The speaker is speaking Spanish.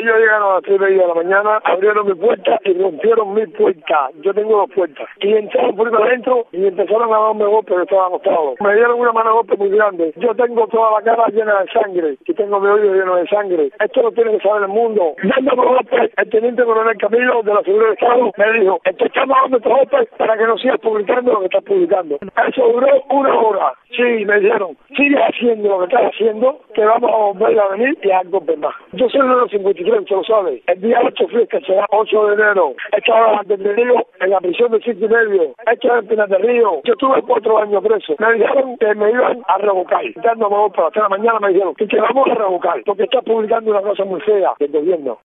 Ellos llegaron a las 3:30 de la mañana, abrieron mi puerta y rompieron mi puerta. Yo tengo 2 puertas. Y entraron por adentro y empezaron a darme golpes que estaba acostado. Me dieron una mano golpe muy grande. Yo tengo toda la cara llena de sangre y tengo mi oído lleno de sangre. Esto lo tiene que saber el mundo. Dándome golpes, el teniente coronel Camilo de la Seguridad del Estado me dijo, te estamos dando estos golpes para que no sigas publicando lo que estás publicando. Eso duró 1 hora. Sí, me dijeron, sigue haciendo lo que estás haciendo, que vamos a volver a venir y a golpes más. Yo soy uno de los 53, usted lo sabe. El día 8 fui será 8 de enero. Estaba detenido en la prisión de 5:30. Estaba en Pinar del Río. Yo estuve 4 años preso. Me dijeron que me iban a revocar. Dándome golpes hasta la mañana me dijeron que vamos a revocar porque estás publicando una cosa muy fea del gobierno.